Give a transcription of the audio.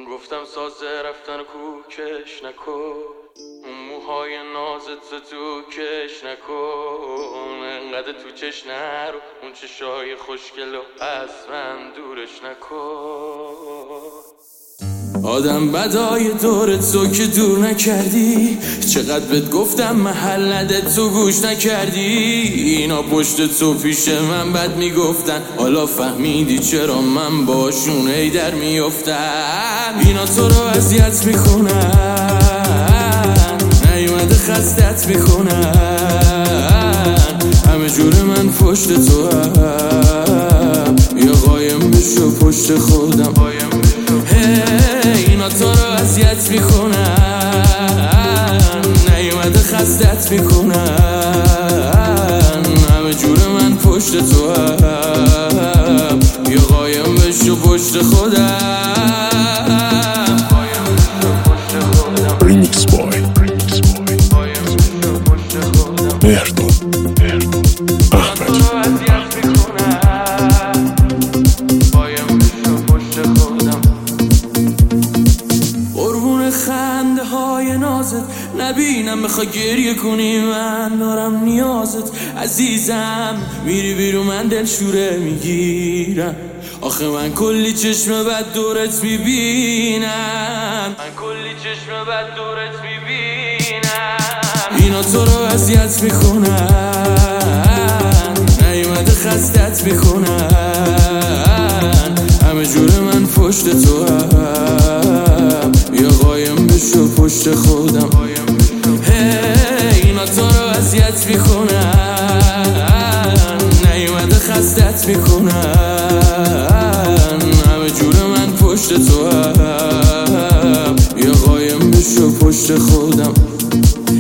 گفتم سازه رفتن کوکش نکن، اون موهای نازت تو کش نکن، انقدر تو چش نرو، اون چشای خوشگلو از من دورش نکن. آدم بدای دورت تو که دور نکردی، چقدر بهت گفتم محل نده تو گوش نکردی. اینا پشت تو پیش من بد میگفتن، حالا فهمیدی چرا من باشون ای در میافتم. اینا تو رو اذیت میکنن، نیومده خستت میکنن، همه جور من پشت تو هم، یا قایم بشو پشت خودم. اینا تو رو اذیت میکنن، نیومده خستت میکنن، همه جور من پشت تو هم، یا قایم بشو پشت خودم. Remix Boy مهرداد احمد. قربون خنده های نازت نبینم، بخوای گریه کنی من دارم نیازت. عزیزم میری بیرون من دلشوره میگیرم، آخه من کلی چشم بد دورت میبینم، من کلی چشم بد دورت میبینم. اینا تو رو اذیت میکنن، نیومده خستت میکنن، همه جور من پشت تو هم، یا قایم بشو پشت خودم. اینا تو رو اذیت میکنن، نیومده خستت میکنن، همه جور من پشت تو هم، یا قایم بشو پشت خودم.